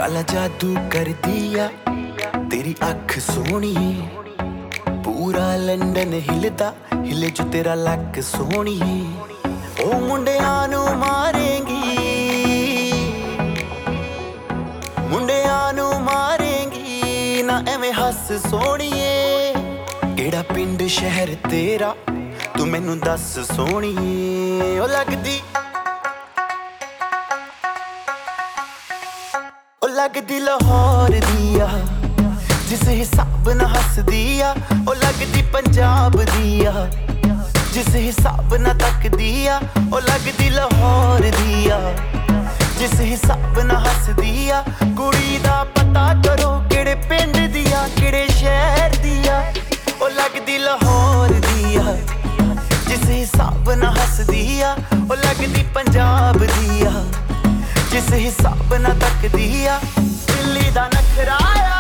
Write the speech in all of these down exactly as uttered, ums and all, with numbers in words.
काला जादू कर दिया तेरी अख सोहनी, पूरा लंडन हिलदा हिले जो तेरा लक सोहनी। ओ मुंडियां नू मारेंगी, मुंडियां नू मारेंगी ना एवें हस सोहणीए। केड़ा पिंड शहर तेरा तू मैनू दस सोहणीए। ओ लगदी ओ लगदी लाहौर दिया जिस हिसाब ना हस दिया। ओ लगदी पंजाब दिया जिस हिसाब ना तक दिया। ओ लगदी लाहौर दिया जिस हिसाब ना हस दिया। कुड़ी दा पता करो केड़े पिंड दिया केड़े शहर दिया। ओ लगदी लाहौर दिया जिस हिसाब ना हस दिया। ओ लगदी पंजाब दिया जिस हिसाब ना तक दिया। दिल्ली दा नखराया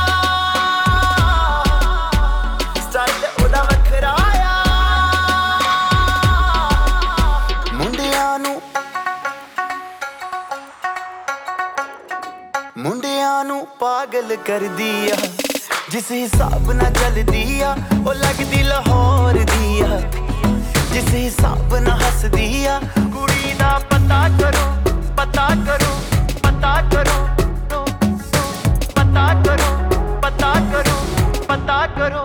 स्टाइल ओदा वखराया। मुंडियां नू मुंडियां नू पागल कर दिया जिस हिसाब ना चल दिया। ओ लगदी लाहौर दिया जिस हिसाब ना हस दिया। कुड़ी दा पता करो पता करो पता करो पता करो पता करो पता करो।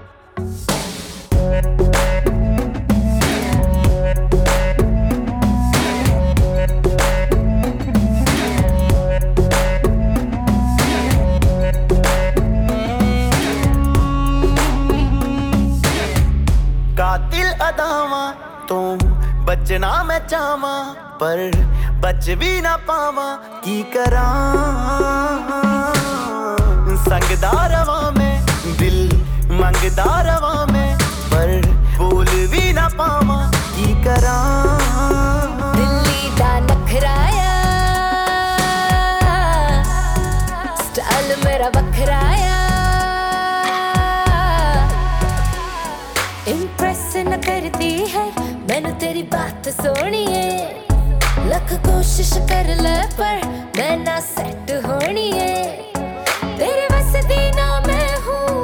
कातिल अदावां तो बचना मैं चाहवां पर बच भी ना पावां की करां। संगदा रवां मैं दिल मंगदा रवां मैं पर बोल भी ना पावां की करां। दिल्ली दा नखराया स्टाइल मेरा वखराया। इम्प्रेस न करती है मैनू तेरी बात सोहनी है। लख कोशिश कर ले पर मैं ना सेट होनी है। तेरे बस दी ना मैं हूँ,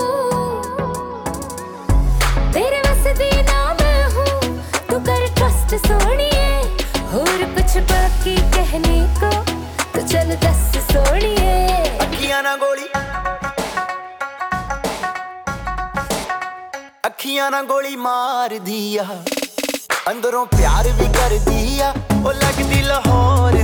तेरे बस दी ना मैं हूँ। तू कर ट्रस्ट सोहणीए होर कुछ बाकी कहने को तो चल दस सोहणीए। अखियां ना गोली अखियां ना गोली मार दिया अंदरों प्यार भी कर दिया। ओ लगदी लाहौर